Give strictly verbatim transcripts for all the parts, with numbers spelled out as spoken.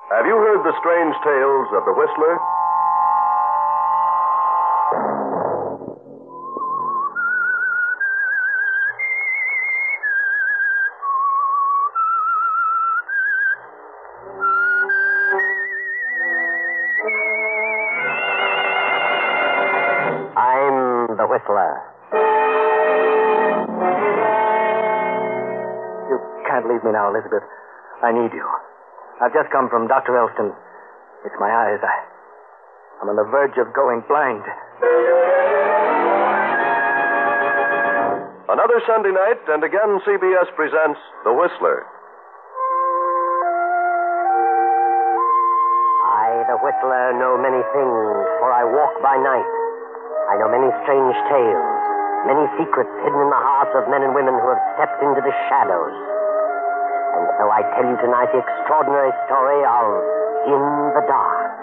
Have you heard the strange tales of the Whistler? I'm the Whistler. You can't leave me now, Elizabeth. I need you. I've just come from Doctor Elston. It's my eyes. I, I'm on the verge of going blind. Another Sunday night, and again C B S presents The Whistler. I, the Whistler, know many things, for I walk by night. I know many strange tales, many secrets hidden in the hearts of men and women who have stepped into the shadows. And so I tell you tonight the extraordinary story of In the Dark.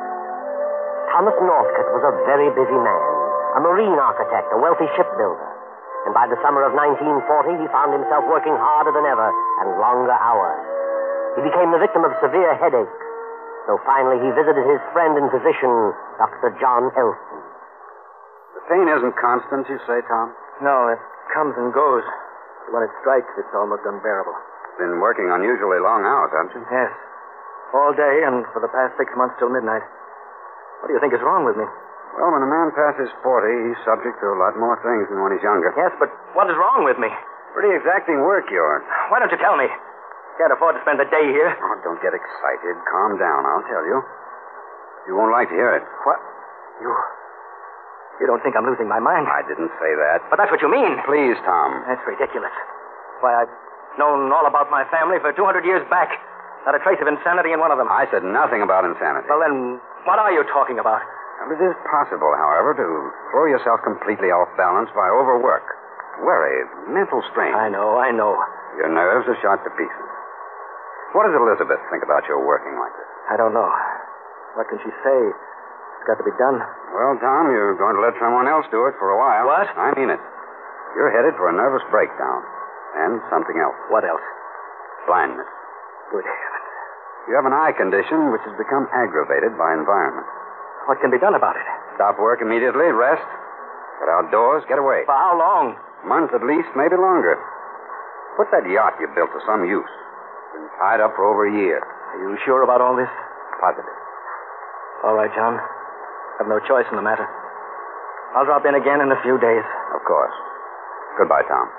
Thomas Northcote was a very busy man, a marine architect, a wealthy shipbuilder. And by the summer of nineteen forty, he found himself working harder than ever and longer hours. He became the victim of severe headaches. So finally he visited his friend and physician, Doctor John Elston. The pain isn't constant, you say, Tom? No, it comes and goes. When it strikes, it's almost unbearable. Been working unusually long hours, haven't you? Yes. All day and for the past six months till midnight. What do you think is wrong with me? Well, when a man passes forty, he's subject to a lot more things than when he's younger. Yes, but what is wrong with me? Pretty exacting work, yours. Why don't you tell me? Can't afford to spend the day here. Oh, don't get excited. Calm down, I'll tell you. You won't like to hear it. What? You... You don't think I'm losing my mind? I didn't say that. But that's what you mean. Please, Tom. That's ridiculous. Why, I've known all about my family for two hundred years back. Not a trace of insanity in one of them. I said nothing about insanity. Well, then, what are you talking about? Well, it is possible, however, to throw yourself completely off balance by overwork. Worry, mental strain. I know, I know. Your nerves are shot to pieces. What does Elizabeth think about your working like this? I don't know. What can she say? It's got to be done. Well, Tom, you're going to let someone else do it for a while. What? I mean it. You're headed for a nervous breakdown. And something else. What else? Blindness. Good heavens. You have an eye condition which has become aggravated by environment. What can be done about it? Stop work immediately, rest, get outdoors, get away. For how long? A month at least, maybe longer. Put that yacht you built to some use. Been tied up for over a year. Are you sure about all this? Positive. All right, John. I've no choice in the matter. I'll drop in again in a few days. Of course. Goodbye, Tom.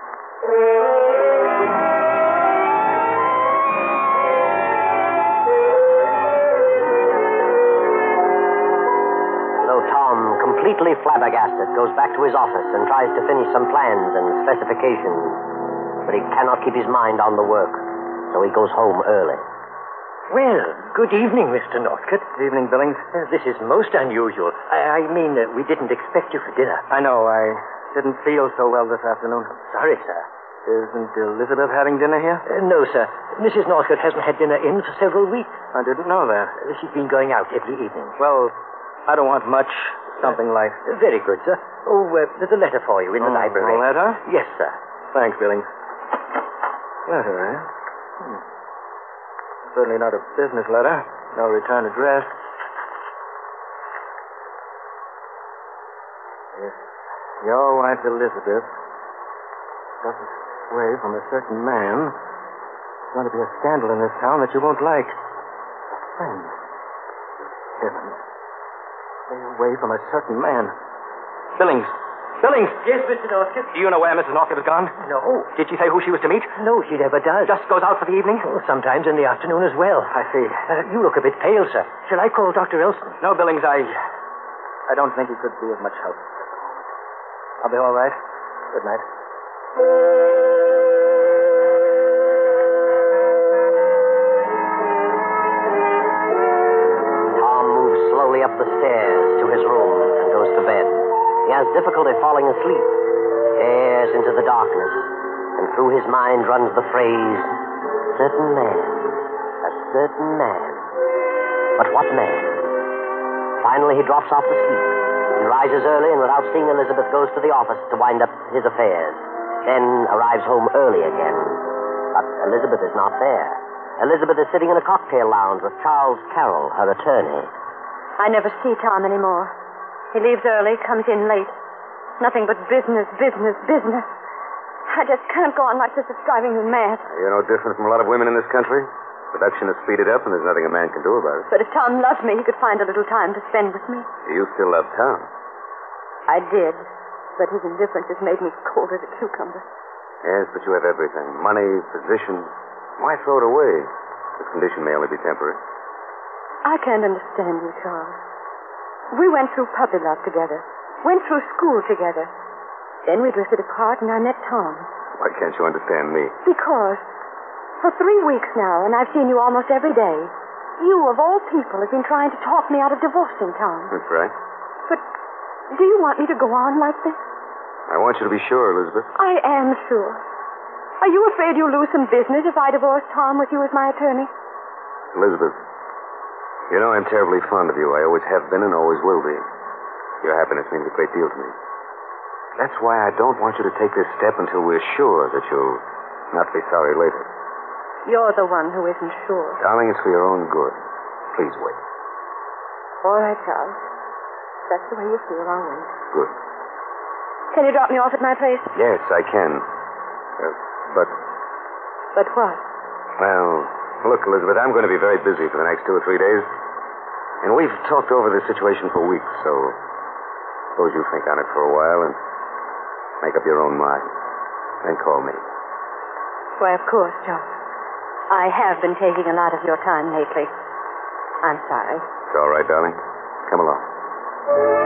So Tom, completely flabbergasted, goes back to his office and tries to finish some plans and specifications. But he cannot keep his mind on the work, so he goes home early. Well, good evening, Mister Northcote. Good evening, Billings. Uh, this is most unusual. I, I mean, uh, we didn't expect you for dinner. I know. I didn't feel so well this afternoon. Sorry, sir. Isn't Elizabeth having dinner here? Uh, no, sir. Missus Northcote hasn't had dinner in for several weeks. I didn't know that. Uh, she's been going out every evening. Well, I don't want much. Something light. Uh, very good, sir. Oh, uh, there's a letter for you in the oh, library. A letter? Yes, sir. Thanks, Billings. Letter, eh? Hmm. Certainly not a business letter. No return address. Yes. Your wife, Elizabeth, doesn't sway from a certain man. There's going to be a scandal in this town that you won't like. A friend. Heavens. Stay away from a certain man. Billings. Billings! Yes, Mister Northcote? Do you know where Missus Northcote has gone? No. Did she say who she was to meet? No, she never does. Just goes out for the evening? Oh, sometimes in the afternoon as well. I see. Uh, you look a bit pale, sir. Shall I call Doctor Elston? No, Billings, I... I don't think he could be of much help. I'll be all right. Good night. Tom moves slowly up the stairs to his room and goes to bed. He has difficulty falling asleep. Stares into the darkness, and through his mind runs the phrase, certain man, a certain man. But what man? Finally, he drops off to sleep. He rises early and without seeing Elizabeth goes to the office to wind up his affairs. Then arrives home early again. But Elizabeth is not there. Elizabeth is sitting in a cocktail lounge with Charles Carroll, her attorney. I never see Tom anymore. He leaves early, comes in late. Nothing but business, business, business. I just can't go on like this. It's driving me mad. You're no different from a lot of women in this country. Production has speeded up, and there's nothing a man can do about it. But if Tom loved me, he could find a little time to spend with me. You still love Tom. I did, but his indifference has made me cold as a cucumber. Yes, but you have everything. Money, position. Why throw it away? This condition may only be temporary. I can't understand you, Charles. We went through puppy love together. Went through school together. Then we drifted apart, and I met Tom. Why can't you understand me? Because for three weeks now, and I've seen you almost every day, you, of all people, have been trying to talk me out of divorcing Tom. That's right. But do you want me to go on like this? I want you to be sure, Elizabeth. I am sure. Are you afraid you'll lose some business if I divorce Tom with you as my attorney? Elizabeth, you know I'm terribly fond of you. I always have been and always will be. Your happiness means a great deal to me. That's why I don't want you to take this step until we're sure that you'll not be sorry later. You're the one who isn't sure. Darling, it's for your own good. Please wait. All right, Charles. That's the way you feel. I'll wait. Good. Can you drop me off at my place? Yes, I can. Uh, but... But what? Well, look, Elizabeth, I'm going to be very busy for the next two or three days. And we've talked over this situation for weeks, so suppose you think on it for a while and make up your own mind. Then call me. Why, of course, Charles. I have been taking a lot of your time lately. I'm sorry. It's all right, darling. Come along.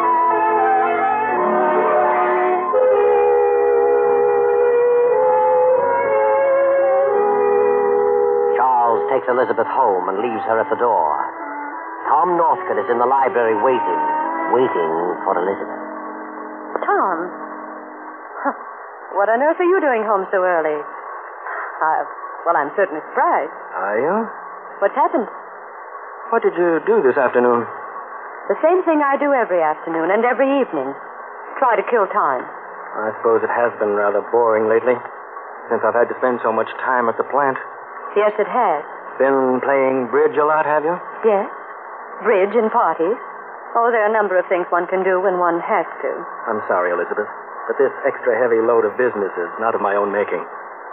Charles takes Elizabeth home and leaves her at the door. Tom Northcott is in the library waiting, waiting for Elizabeth. Tom? Huh. What on earth are you doing home so early? Uh, well, I'm certainly surprised. Are you? What's happened? What did you do this afternoon? The same thing I do every afternoon and every evening. Try to kill time. I suppose it has been rather boring lately, since I've had to spend so much time at the plant. Yes, it has. Been playing bridge a lot, have you? Yes. Bridge and parties. Oh, there are a number of things one can do when one has to. I'm sorry, Elizabeth, but this extra heavy load of business is not of my own making.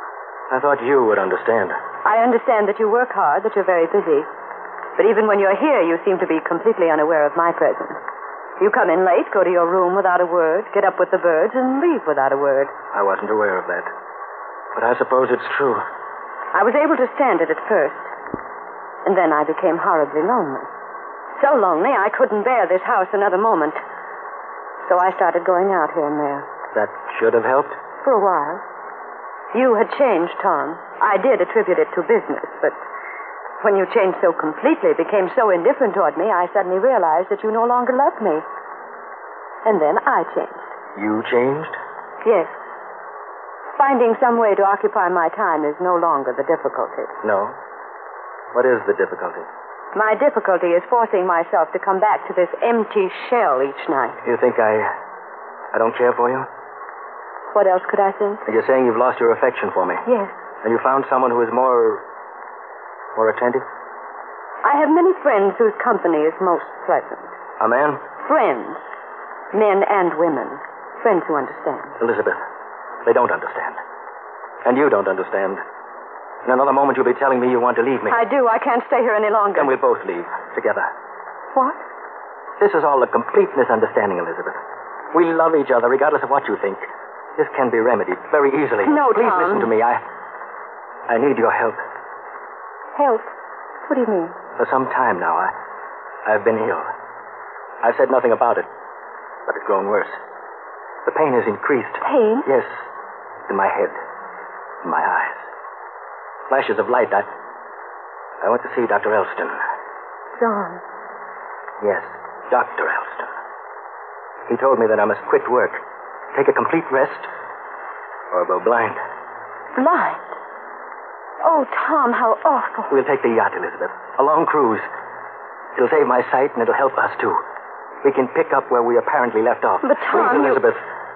I thought you would understand. I understand that you work hard, that you're very busy. But even when you're here, you seem to be completely unaware of my presence. You come in late, go to your room without a word, get up with the birds, and leave without a word. I wasn't aware of that. But I suppose it's true. I was able to stand it at first. And then I became horribly lonely. So lonely, I couldn't bear this house another moment. So I started going out here and there. That should have helped? For a while. You had changed, Tom. I did attribute it to business, but when you changed so completely, became so indifferent toward me, I suddenly realized that you no longer loved me. And then I changed. You changed? Yes. Finding some way to occupy my time is no longer the difficulty. No. What is the difficulty? My difficulty is forcing myself to come back to this empty shell each night. You think I... I don't care for you? What else could I think? You're saying you've lost your affection for me. Yes. And you found someone who is more... more attentive? I have many friends whose company is most pleasant. A man? Friends. Men and women. Friends who understand. Elizabeth, they don't understand. And you don't understand. In another moment, you'll be telling me you want to leave me. I do. I can't stay here any longer. Then we'll both leave, together. What? This is all a complete misunderstanding, Elizabeth. We love each other, regardless of what you think. This can be remedied very easily. No, Please Tom. listen to me. I... I need your help. Help? What do you mean? For some time now, I... I've been ill. I've said nothing about it, but it's grown worse. The pain has increased. Pain? Yes. In my head. In my eyes. Flashes of light. I... I went to see Doctor Elston. John. Yes, Doctor Elston. He told me that I must quit work, take a complete rest, or go blind. Blind? Oh, Tom, how awful. We'll take the yacht, Elizabeth. A long cruise. It'll save my sight, and it'll help us, too. We can pick up where we apparently left off. But, Tom, Please, you... Elizabeth,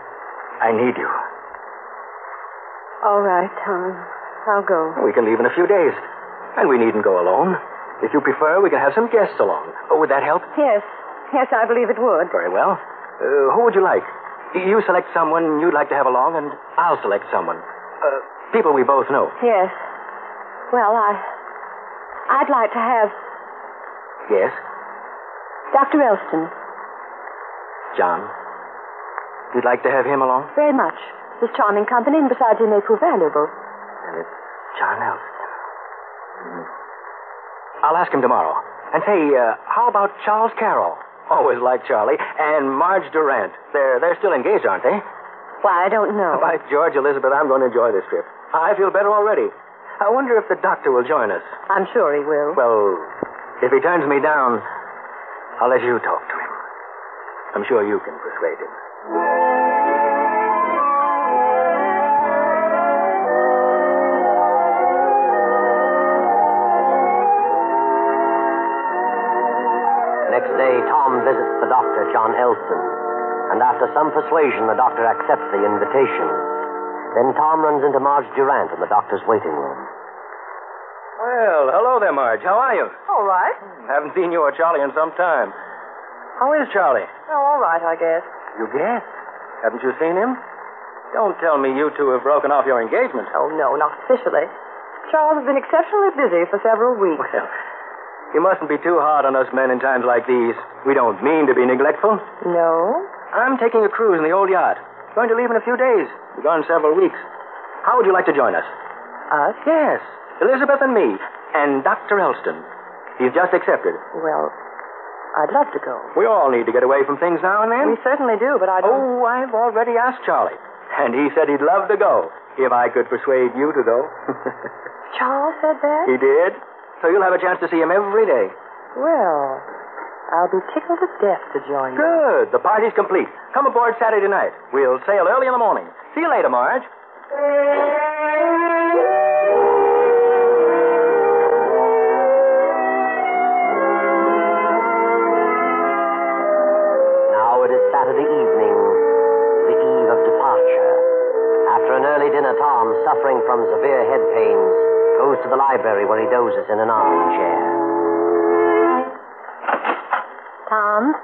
I need you. All right, Tom. I'll go. We can leave in a few days. And we needn't go alone. If you prefer, we can have some guests along. Oh, would that help? Yes. Yes, I believe it would. Very well. Uh, who would you like? You select someone you'd like to have along, and I'll select someone. Uh, people we both know. Yes. Well, I... I'd like to have Yes? Doctor Elston. John. You'd like to have him along? Very much. He's charming company, and besides, he may prove valuable. And it's John Elston. Mm. I'll ask him tomorrow. And say, uh, how about Charles Carroll? Always liked Charlie. And Marge Durant. They're, they're still engaged, aren't they? Why, I don't know. By George, Elizabeth, I'm going to enjoy this trip. I feel better already. I wonder if the doctor will join us. I'm sure he will. Well, if he turns me down, I'll let you talk to him. I'm sure you can persuade him. Next day, Tom visits the doctor, John Elston, and after some persuasion, the doctor accepts the invitation. Then Tom runs into Marge Durant in the doctor's waiting room. Well, hello there, Marge. How are you? All right. Haven't seen you or Charlie in some time. How is Charlie? Oh, all right, I guess. You guess? Haven't you seen him? Don't tell me you two have broken off your engagement. Oh, no, not officially. Charles has been exceptionally busy for several weeks. Well, you mustn't be too hard on us men in times like these. We don't mean to be neglectful. No? I'm taking a cruise in the old yacht. Going to leave in a few days. We're gone several weeks. How would you like to join us? Us? Yes. Elizabeth and me. And Doctor Elston. He's just accepted. Well, I'd love to go. We all need to get away from things now and then. We certainly do, but I don't... Oh, I've already asked Charlie. And he said he'd love to go, if I could persuade you to go. Charles said that? He did. So you'll have a chance to see him every day. Well, I'll be tickled to death to join you. Good. The party's complete. Come aboard Saturday night. We'll sail early in the morning. See you later, Marge. Now it is Saturday evening, the eve of departure. After an early dinner, Tom, suffering from severe head pains, goes to the library where he dozes in an armchair. Tom?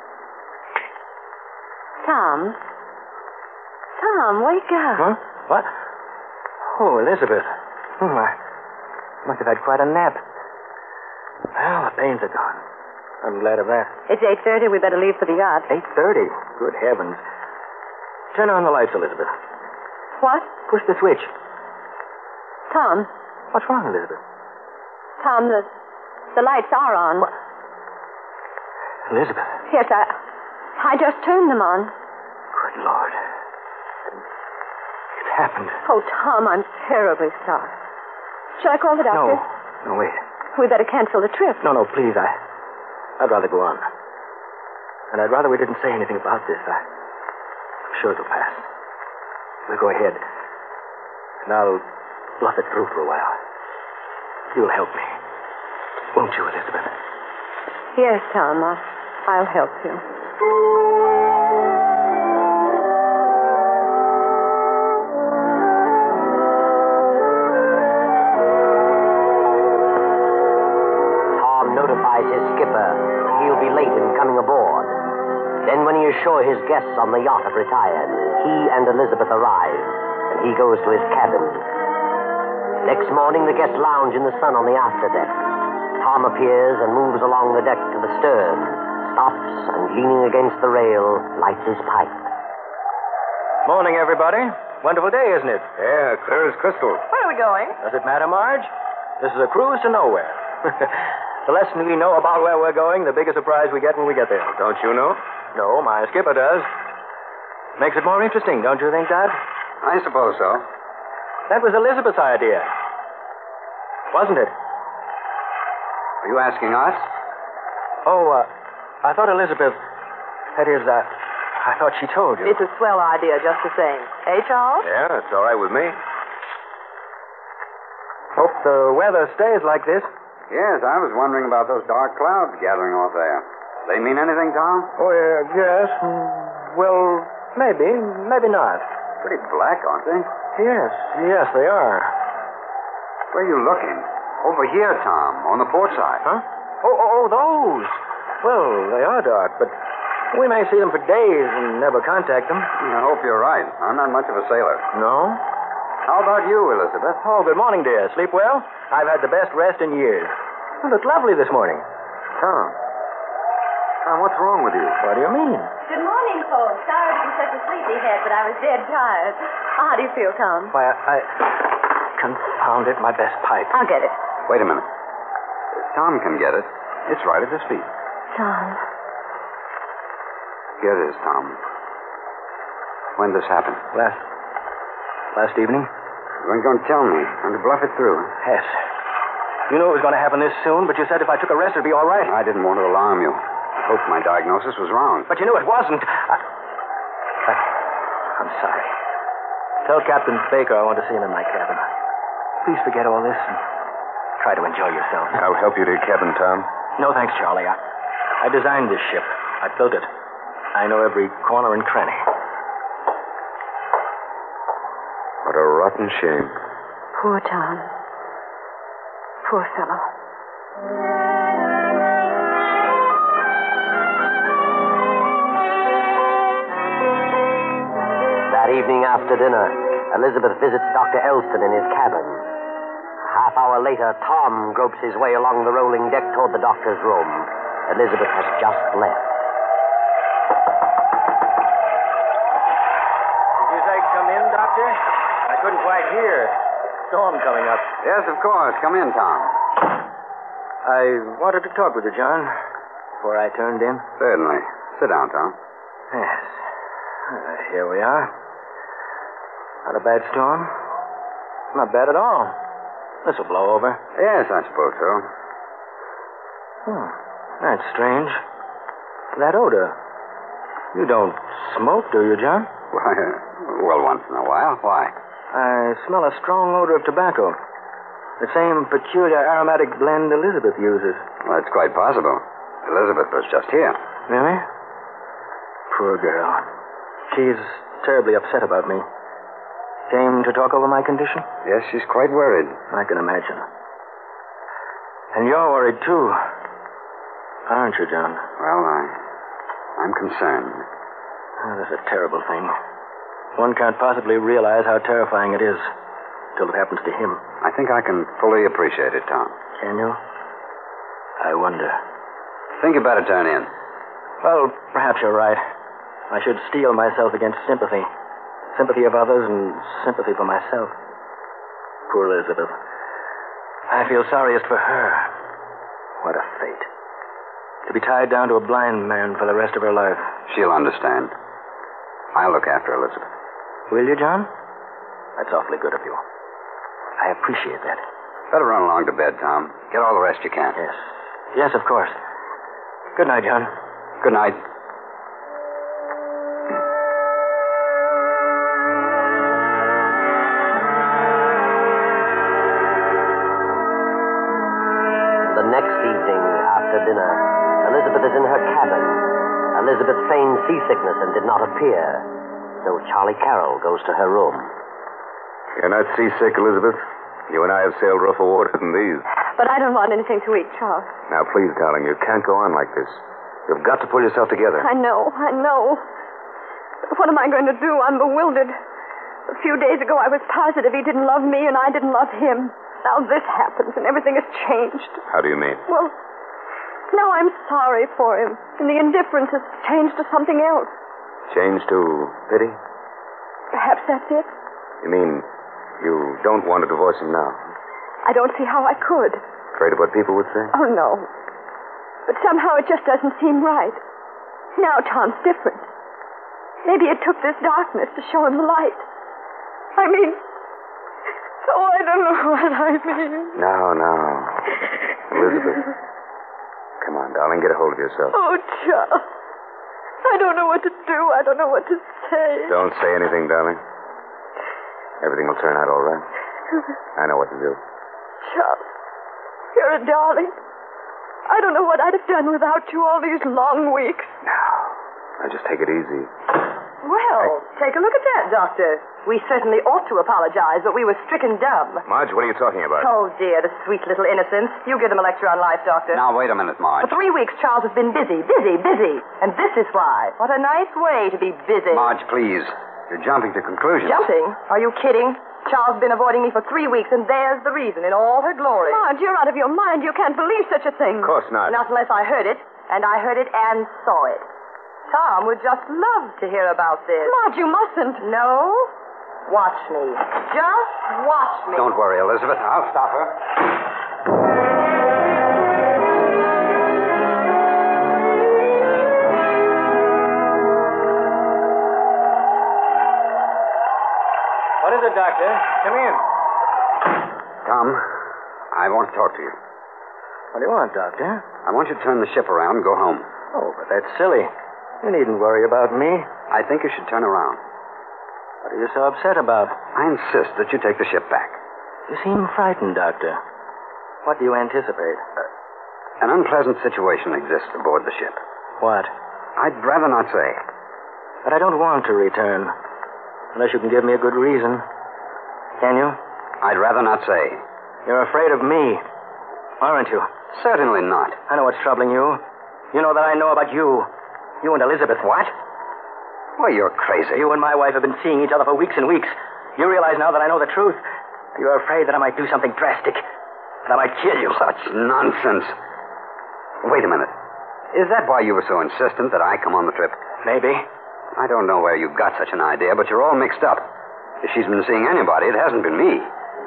Tom? Tom, wake up. Huh? What? Oh, Elizabeth. Hmm, I must have had quite a nap. Well, the pains are gone. I'm glad of that. It's eight thirty. We better leave for the yacht. eight thirty? Good heavens. Turn on the lights, Elizabeth. What? Push the switch. Tom. What's wrong, Elizabeth? Tom, the, the lights are on. What? Elizabeth. Yes, I... I just turned them on. Good Lord. It's happened. Oh, Tom, I'm terribly sorry. Shall I call the doctor? No. No, wait. We better cancel the trip. No, no, please. I, I'd rather go on. And I'd rather we didn't say anything about this. I, I'm sure it'll pass. We'll go ahead. And I'll bluff it through for a while. You'll help me. Won't you, Elizabeth? Yes, Tom. I, I'll help you. Tom notifies his skipper that he'll be late in coming aboard. Then, when he is sure his guests on the yacht have retired, he and Elizabeth arrive, and he goes to his cabin. Next morning, the guests lounge in the sun on the afterdeck. Tom appears and moves along the deck to the stern, stops, and leaning against the rail, lights his pipe. Morning, everybody. Wonderful day, isn't it? Yeah, clear as crystal. Where are we going? Does it matter, Marge? This is a cruise to nowhere. The less we know about where we're going, the bigger surprise we get when we get there. Don't you know? No, my skipper does. Makes it more interesting, don't you think, Dad? I suppose so. That was Elizabeth's idea. Wasn't it? Are you asking us? Oh, uh, I thought Elizabeth... That is, uh, I thought she told you. It's a swell idea, just the same. Eh, Charles? Yeah, it's all right with me. Hope the weather stays like this. Yes, I was wondering about those dark clouds gathering off there. They mean anything, Tom? Oh, yeah, yes. Well, maybe, maybe not. Pretty black, aren't they? Yes, yes, they are. Where are you looking? Over here, Tom, on the port side. Huh? Oh, oh, oh, those. Well, they are dark, but we may see them for days and never contact them. I hope you're right. I'm not much of a sailor. No? How about you, Elizabeth? Oh, good morning, dear. Sleep well? I've had the best rest in years. You look lovely this morning. Tom. Tom, what's wrong with you? What do you mean? Good morning, Paul. Sorry to be such a sleepyhead, but I was dead tired. How do you feel, Tom? Why, I... Confound it, my best pipe. I'll get it. Wait a minute. Tom can get it. It's right at his feet. Tom. Here it is, Tom. When did this happen? Last... Last evening? You weren't going to tell me. I'm to bluff it through. Yes. You knew it was going to happen this soon, but you said if I took a rest, it'd be all right. I didn't want to alarm you. I hoped my diagnosis was wrong. But you knew it wasn't. I... I... I'm sorry. Tell Captain Baker I want to see him in my cabin. Please forget all this and try to enjoy yourself. I'll help you to your cabin, Tom. No, thanks, Charlie. I, I designed this ship. I built it. I know every corner and cranny. What a rotten shame. Poor Tom. Poor fellow. That evening after dinner, Elizabeth visits Doctor Elston in his cabin. A half hour later, Tom gropes his way along the rolling deck toward the doctor's room. Elizabeth has just left. Did you say come in, Doctor? I couldn't quite hear. Storm coming up. Yes, of course. Come in, Tom. I wanted to talk with you, John, before I turned in. Certainly. Sit down, Tom. Yes. Uh, here we are. Not a bad storm. Not bad at all. This will blow over. Yes, I suppose so. Hmm. That's strange. That odor. You don't smoke, do you, John? Why, uh, well, once in a while. Why? I smell a strong odor of tobacco. The same peculiar aromatic blend Elizabeth uses. Well, it's quite possible. Elizabeth was just here. Really? Poor girl. She's terribly upset about me. Came to talk over my condition? Yes, she's quite worried. I can imagine. And you're worried, too. Aren't you, John? Well, I... I'm concerned. Oh, that's a terrible thing. One can't possibly realize how terrifying it is till it happens to him. I think I can fully appreciate it, Tom. Can you? I wonder. Think you better turn in. Well, perhaps you're right. I should steel myself against sympathy. Sympathy of others and sympathy for myself. Poor Elizabeth. I feel sorriest for her. What a fate. To be tied down to a blind man for the rest of her life. She'll understand. I'll look after Elizabeth. Will you, John? That's awfully good of you. I appreciate that. Better run along to bed, Tom. Get all the rest you can. Yes. Yes, of course. Good night, John. Good night. The next evening, after dinner, Elizabeth is in her cabin. Elizabeth feigned seasickness and did not appear, so Charlie Carroll goes to her room. You're not seasick, Elizabeth? You and I have sailed rougher water than these. But I don't want anything to eat, Charles. Now, please, darling, you can't go on like this. You've got to pull yourself together. I know, I know. But what am I going to do? I'm bewildered. A few days ago, I was positive he didn't love me and I didn't love him. Now this happens and everything has changed. How do you mean? Well, now I'm sorry for him. And the indifference has changed to something else. Changed to pity? Perhaps that's it. You mean you don't want to divorce him now? I don't see how I could. Afraid of what people would say? Oh, no. But somehow it just doesn't seem right. Now Tom's different. Maybe it took this darkness to show him the light. I mean... Oh, I don't know what I mean. No, no. Elizabeth. Come on, darling, get a hold of yourself. Oh, Charles. I don't know what to do. I don't know what to say. Don't say anything, darling. Everything will turn out all right. I know what to do. Charles, you're a darling. I don't know what I'd have done without you all these long weeks. Now, now just take it easy. Well, take a look at that, Doctor. We certainly ought to apologize, but we were stricken dumb. Marge, what are you talking about? Oh, dear, the sweet little innocents. You give them a lecture on life, Doctor. Now, wait a minute, Marge. For three weeks, Charles has been busy, busy, busy. And this is why. What a nice way to be busy. Marge, please. You're jumping to conclusions. Jumping? Are you kidding? Charles has been avoiding me for three weeks, and there's the reason in all her glory. Marge, you're out of your mind. You can't believe such a thing. Of course not. Not unless I heard it, and I heard it and saw it. Tom would just love to hear about this. Marge, you mustn't. No? Watch me. Just watch me. Don't worry, Elizabeth. I'll stop her. What is it, Doctor? Come in. Tom, I want to talk to you. What do you want, Doctor? I want you to turn the ship around and go home. Oh, but that's silly. You needn't worry about me. I think you should turn around. What are you so upset about? I insist that you take the ship back. You seem frightened, Doctor. What do you anticipate? An unpleasant situation exists aboard the ship. What? I'd rather not say. But I don't want to return. Unless you can give me a good reason. Can you? I'd rather not say. You're afraid of me, aren't you? Certainly not. I know what's troubling you. You know that I know about you. You and Elizabeth. What? Well, you're crazy. You and my wife have been seeing each other for weeks and weeks. You realize now that I know the truth. You're afraid that I might do something drastic. That I might kill you. Such nonsense. Wait a minute. Is that why you were so insistent that I come on the trip? Maybe. I don't know where you got such an idea, but you're all mixed up. If she's been seeing anybody, it hasn't been me.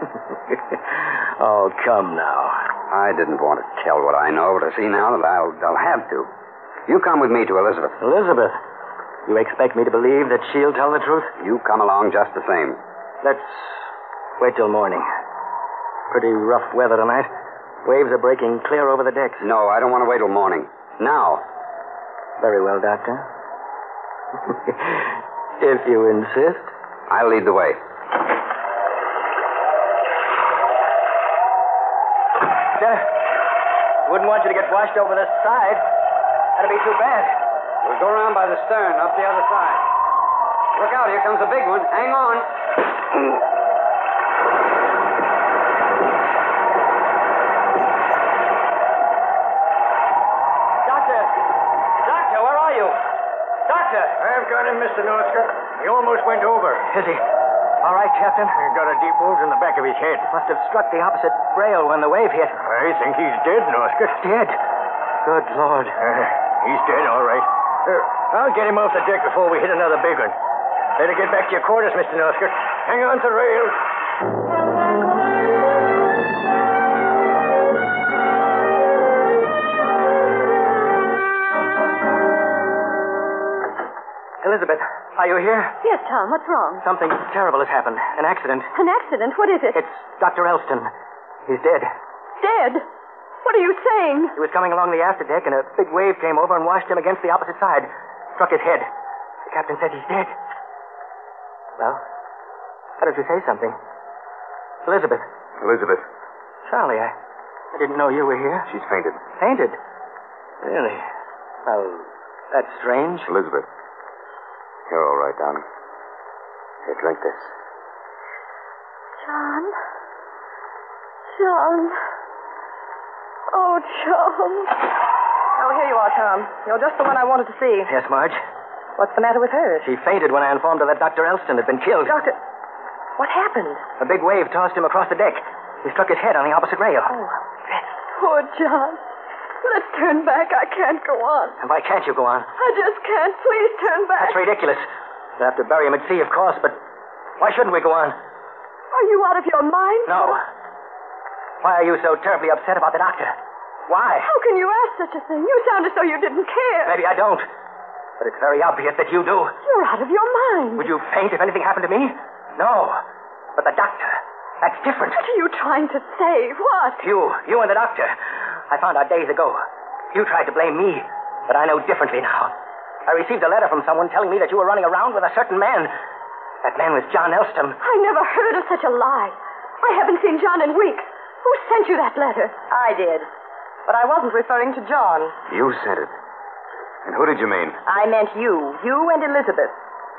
Oh, come now. I didn't want to tell what I know, but I see now that I'll, I'll have to. You come with me to Elizabeth. Elizabeth? You expect me to believe that she'll tell the truth? You come along just the same. Let's wait till morning. Pretty rough weather tonight. Waves are breaking clear over the decks. No, I don't want to wait till morning. Now. Very well, Doctor. If you insist. I'll lead the way. Sir, wouldn't want you to get washed over this side. That'd be too bad. We'll go around by the stern, up the other side. Look out, here comes a big one. Hang on. Doctor! Doctor, where are you? Doctor! I've got him, Mister Northcott. He almost went over. Is he? All right, Captain. He got a deep wound in the back of his head. Must have struck the opposite rail when the wave hit. I think he's dead, Northcott. Dead? Good Lord. Uh, he's dead, all right. Uh, I'll get him off the deck before we hit another big one. Better get back to your quarters, Mister Northcott. Hang on to rails. Elizabeth, are you here? Yes, Tom, what's wrong? Something terrible has happened. An accident. An accident? What is it? It's Doctor Elston. He's dead. Dead? What are you saying? He was coming along the afterdeck, and a big wave came over and washed him against the opposite side. Struck his head. The captain said he's dead. Well, why don't you say something? Elizabeth. Elizabeth. Charlie, I, I didn't know you were here. She's fainted. Fainted? Really? Well, that's strange. Elizabeth. You're all right, darling. Here, drink this. John. John. Oh, John. Oh, here you are, Tom. You're just the one I wanted to see. Yes, Marge? What's the matter with her? She fainted when I informed her that Doctor Elston had been killed. Doctor, what happened? A big wave tossed him across the deck. He struck his head on the opposite rail. Oh, Poor John. Let's turn back. I can't go on. And why can't you go on? I just can't. Please turn back. That's ridiculous. We'll have to bury him at sea, of course, but why shouldn't we go on? Are you out of your mind? No. Why are you so terribly upset about the doctor? Why? How can you ask such a thing? You sound as though you didn't care. Maybe I don't. But it's very obvious that you do. You're out of your mind. Would you faint if anything happened to me? No. But the doctor, that's different. What are you trying to say? What? You, you and the doctor. I found out days ago. You tried to blame me, but I know differently now. I received a letter from someone telling me that you were running around with a certain man. That man was John Elston. I never heard of such a lie. I haven't seen John in weeks. Who sent you that letter? I did. But I wasn't referring to John. You sent it. And who did you mean? I meant you. You and Elizabeth.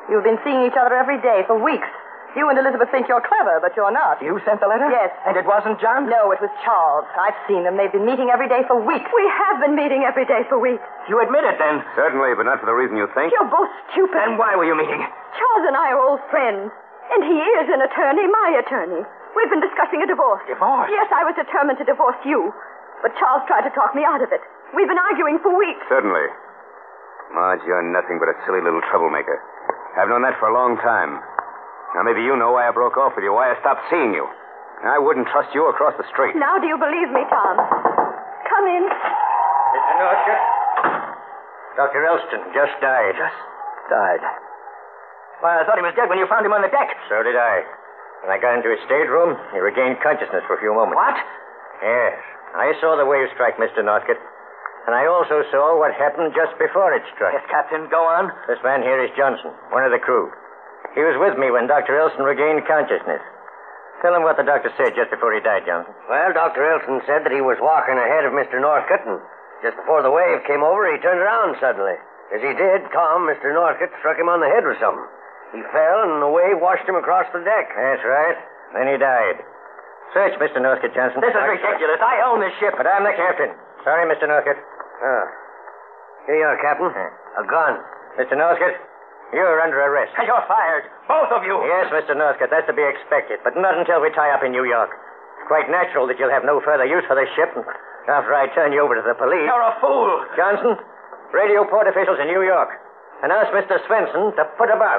You've been seeing each other every day for weeks. You and Elizabeth think you're clever, but you're not. You sent the letter? Yes. And it wasn't John? No, it was Charles. I've seen them. They've been meeting every day for weeks. We have been meeting every day for weeks. You admit it, then? Certainly, but not for the reason you think. You're both stupid. Then why were you meeting? Charles and I are old friends. And he is an attorney, my attorney. We've been discussing a divorce. Divorce? Yes, I was determined to divorce you. But Charles tried to talk me out of it. We've been arguing for weeks. Certainly. Marge, you're nothing but a silly little troublemaker. I've known that for a long time. Now, maybe you know why I broke off with you, why I stopped seeing you. I wouldn't trust you across the street. Now do you believe me, Tom? Come in. Mister Northcott. Doctor Elston just died. Just died? Why, I thought he was dead when you found him on the deck. So did I. When I got into his stateroom, he regained consciousness for a few moments. What? Yes. I saw the wave strike, Mister Northcott. And I also saw what happened just before it struck. Yes, Captain, go on. This man here is Johnson, one of the crew. He was with me when Doctor Elson regained consciousness. Tell him what the doctor said just before he died, Johnson. Well, Doctor Elson said that he was walking ahead of Mister Northcott, and just before the wave came over, he turned around suddenly. As he did, Tom, Mister Northcott, struck him on the head with something. He fell, and the wave washed him across the deck. That's right. Then he died. Search, Mister Northcott, Johnson. This is ridiculous. I own this ship. But I'm the captain. Sorry, Mister Northcott. Ah. Here you are, Captain. A gun. Mister Northcott, you're under arrest. You're fired. Both of you. Yes, Mister Northcott, that's to be expected, but not until we tie up in New York. It's quite natural that you'll have no further use for this ship after I turn you over to the police. You're a fool. Johnson, radio port officials in New York and ask Mister Svensson to put about.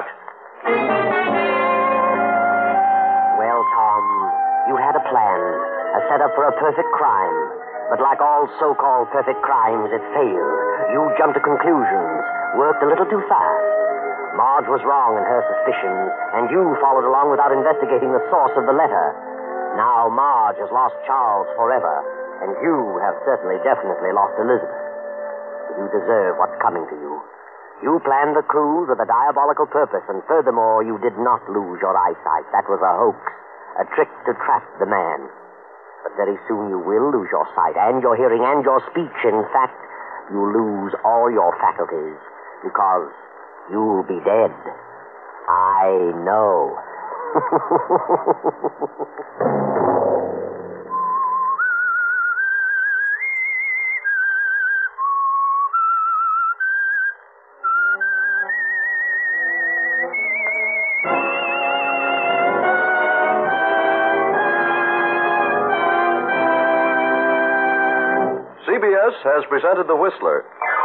Well, Tom, you had a plan, a setup for a perfect crime. But like all so-called perfect crimes, it failed. You jumped to conclusions, worked a little too fast. Marge was wrong in her suspicions, and you followed along without investigating the source of the letter. Now Marge has lost Charles forever, and you have certainly definitely lost Elizabeth. You deserve what's coming to you. You planned the cruise with a diabolical purpose, and furthermore, you did not lose your eyesight. That was a hoax, a trick to trap the man. But very soon you will lose your sight, and your hearing, and your speech. In fact, you lose all your faculties, because you'll be dead. I know. C B S has presented The Whistler.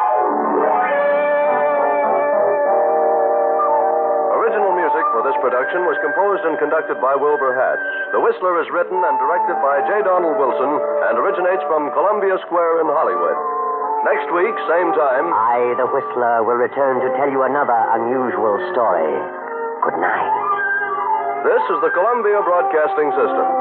Original music for this production was composed and conducted by Wilbur Hatch. The Whistler is written and directed by J. Donald Wilson and originates from Columbia Square in Hollywood. Next week, same time. I, the Whistler, will return to tell you another unusual story. Good night. This is the Columbia Broadcasting System.